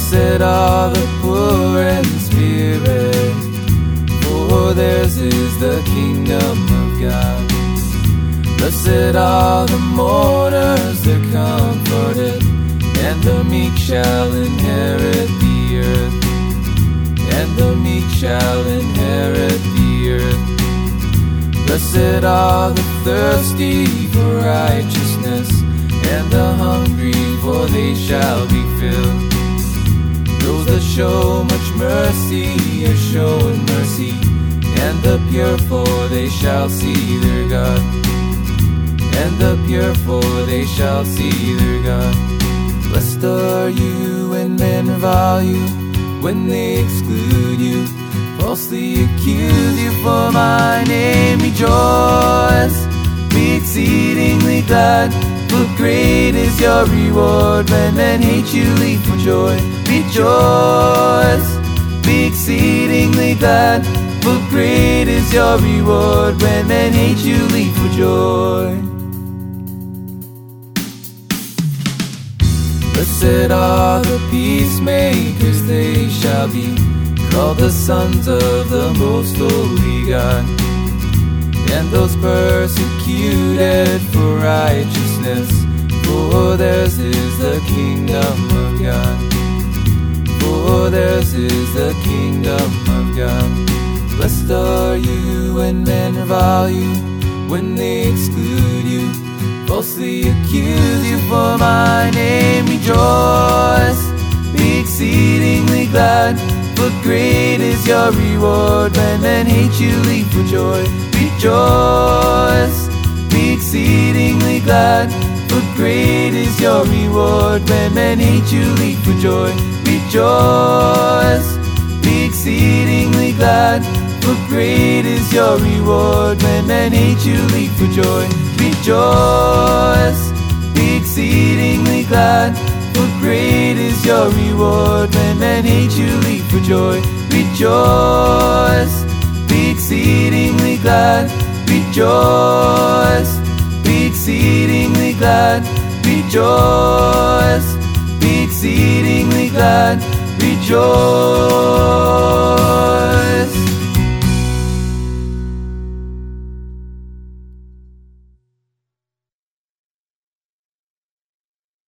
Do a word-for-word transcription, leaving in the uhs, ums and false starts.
Blessed are the poor in spirit, for theirs is the kingdom of God. Blessed are the mourners, they're comforted, and the meek shall inherit the earth. And the meek shall inherit the earth. Blessed are the thirsty for righteousness, and the hungry, for they shall be filled. Those that show much mercy are showing mercy, and the pure, for they shall see their God. And the pure, for they shall see their God. Blessed are you when men revile you, when they exclude you, falsely accuse you for my name. Rejoice, be exceedingly glad, for great is your reward when men hate you. Leap for joy. Rejoice, be exceedingly glad, for great is your reward when men hate you. Leap for joy. Blessed are the peacemakers, they shall be called the sons of the most holy God. And those persecuted for righteousness, for theirs is the kingdom of God. For theirs is the kingdom of God. Blessed are you when men revile you, when they exclude you, falsely accuse you for my name. Rejoice, be exceedingly glad, for great is your reward when men hate you. Leap for joy. Rejoice, be exceedingly glad, for great is your reward when men hate you. Leap for joy. Rejoice, be exceedingly glad, for great is your reward when men hate you. Leap for joy. Rejoice, be exceedingly glad, for great is your reward when men hate you. Leap for joy. Rejoice, be exceedingly glad. Rejoice, be exceedingly glad. Rejoice, be exceedingly glad. Rejoice.